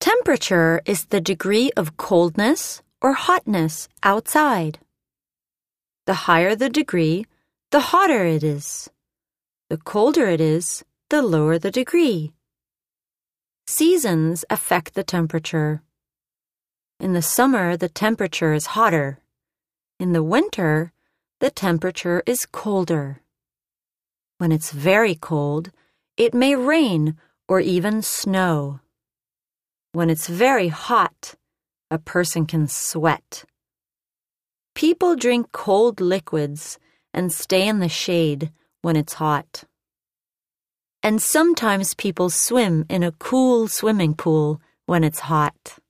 Temperature is the degree of coldness or hotness outside. The higher the degree, the hotter it is. The colder it is, the lower the degree. Seasons affect the temperature. In the summer, the temperature is hotter. In the winter, the temperature is colder. When it's very cold, it may rain or even snow. When it's very hot, a person can sweat. People drink cold liquids and stay in the shade when it's hot. And sometimes people swim in a cool swimming pool when it's hot.